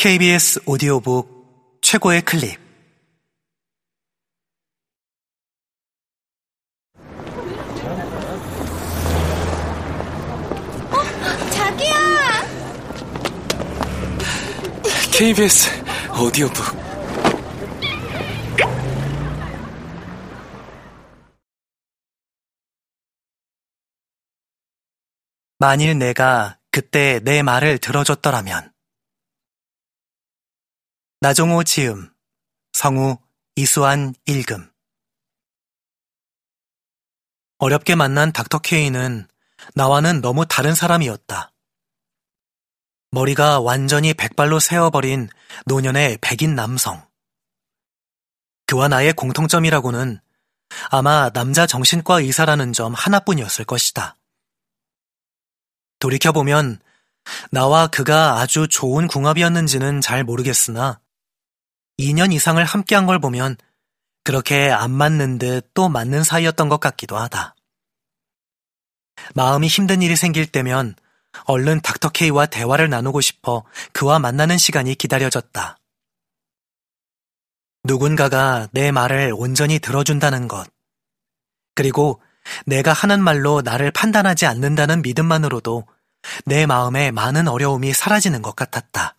KBS 오디오북 최고의 클립. 자기야! KBS 오디오북. 만일 내가 그때 내 말을 들어줬더라면. 나종호 지음, 성우 이수환 읽음. 어렵게 만난 닥터 K는 나와는 너무 다른 사람이었다. 머리가 완전히 백발로 세어버린 노년의 백인 남성. 그와 나의 공통점이라고는 아마 남자 정신과 의사라는 점 하나뿐이었을 것이다. 돌이켜보면 나와 그가 아주 좋은 궁합이었는지는 잘 모르겠으나 2년 이상을 함께한 걸 보면 그렇게 안 맞는 듯 또 맞는 사이였던 것 같기도 하다. 마음이 힘든 일이 생길 때면 얼른 닥터 K와 대화를 나누고 싶어 그와 만나는 시간이 기다려졌다. 누군가가 내 말을 온전히 들어준다는 것, 그리고 내가 하는 말로 나를 판단하지 않는다는 믿음만으로도 내 마음에 많은 어려움이 사라지는 것 같았다.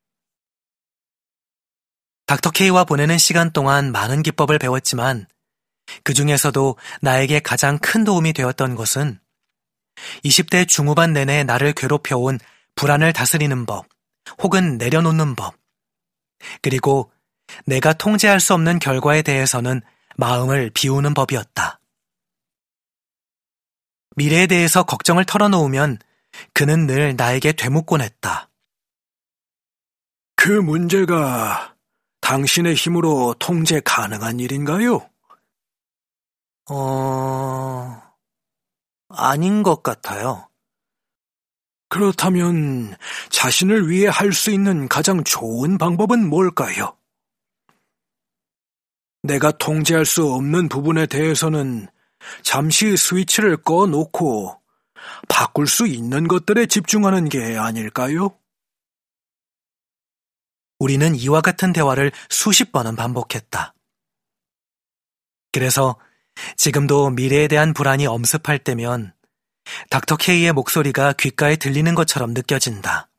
닥터 K와 보내는 시간 동안 많은 기법을 배웠지만 그 중에서도 나에게 가장 큰 도움이 되었던 것은 20대 중후반 내내 나를 괴롭혀온 불안을 다스리는 법, 혹은 내려놓는 법, 그리고 내가 통제할 수 없는 결과에 대해서는 마음을 비우는 법이었다. 미래에 대해서 걱정을 털어놓으면 그는 늘 나에게 되묻곤 했다. 그 문제가 당신의 힘으로 통제 가능한 일인가요? 아닌 것 같아요. 그렇다면 자신을 위해 할 수 있는 가장 좋은 방법은 뭘까요? 내가 통제할 수 없는 부분에 대해서는 잠시 스위치를 꺼놓고 바꿀 수 있는 것들에 집중하는 게 아닐까요? 우리는 이와 같은 대화를 수십 번은 반복했다. 그래서 지금도 미래에 대한 불안이 엄습할 때면 닥터 K의 목소리가 귓가에 들리는 것처럼 느껴진다.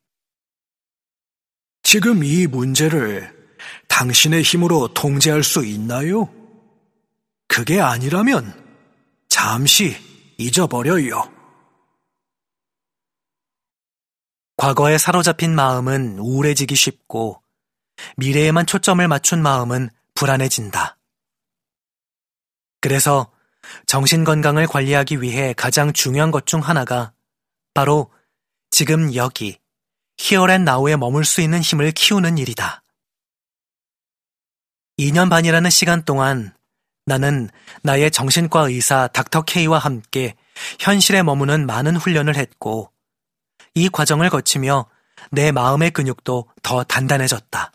지금 이 문제를 당신의 힘으로 통제할 수 있나요? 그게 아니라면 잠시 잊어버려요. 과거에 사로잡힌 마음은 우울해지기 쉽고 미래에만 초점을 맞춘 마음은 불안해진다. 그래서 정신건강을 관리하기 위해 가장 중요한 것 중 하나가 바로 지금 여기, here and now에 머물 수 있는 힘을 키우는 일이다. 2년 반이라는 시간 동안 나는 나의 정신과 의사 닥터 K와 함께 현실에 머무는 많은 훈련을 했고 이 과정을 거치며 내 마음의 근육도 더 단단해졌다.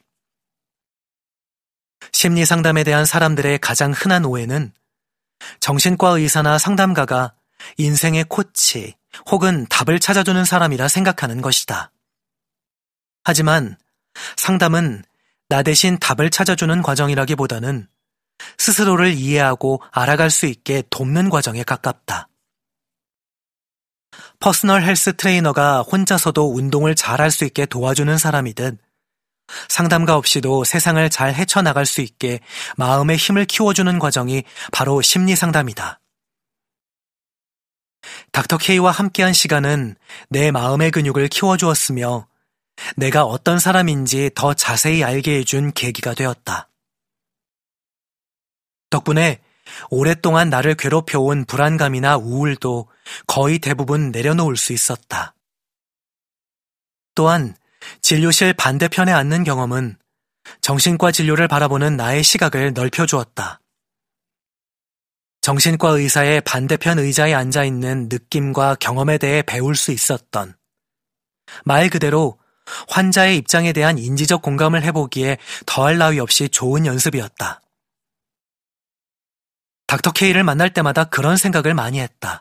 심리상담에 대한 사람들의 가장 흔한 오해는 정신과 의사나 상담가가 인생의 코치 혹은 답을 찾아주는 사람이라 생각하는 것이다. 하지만 상담은 나 대신 답을 찾아주는 과정이라기보다는 스스로를 이해하고 알아갈 수 있게 돕는 과정에 가깝다. 퍼스널 헬스 트레이너가 혼자서도 운동을 잘할 수 있게 도와주는 사람이듯 상담가 없이도 세상을 잘 헤쳐나갈 수 있게 마음의 힘을 키워주는 과정이 바로 심리상담이다. 닥터 K와 함께한 시간은 내 마음의 근육을 키워주었으며 내가 어떤 사람인지 더 자세히 알게 해준 계기가 되었다. 덕분에 오랫동안 나를 괴롭혀온 불안감이나 우울도 거의 대부분 내려놓을 수 있었다. 또한 진료실 반대편에 앉는 경험은 정신과 진료를 바라보는 나의 시각을 넓혀주었다. 정신과 의사의 반대편 의자에 앉아있는 느낌과 경험에 대해 배울 수 있었던, 말 그대로 환자의 입장에 대한 인지적 공감을 해보기에 더할 나위 없이 좋은 연습이었다. 닥터 K를 만날 때마다 그런 생각을 많이 했다.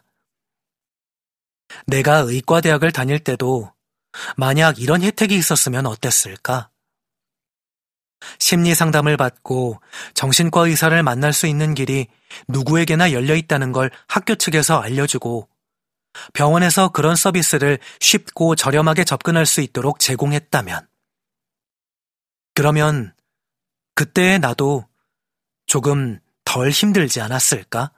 내가 의과대학을 다닐 때도 만약 이런 혜택이 있었으면 어땠을까? 심리 상담을 받고 정신과 의사를 만날 수 있는 길이 누구에게나 열려 있다는 걸 학교 측에서 알려주고 병원에서 그런 서비스를 쉽고 저렴하게 접근할 수 있도록 제공했다면, 그러면 그때의 나도 조금 덜 힘들지 않았을까?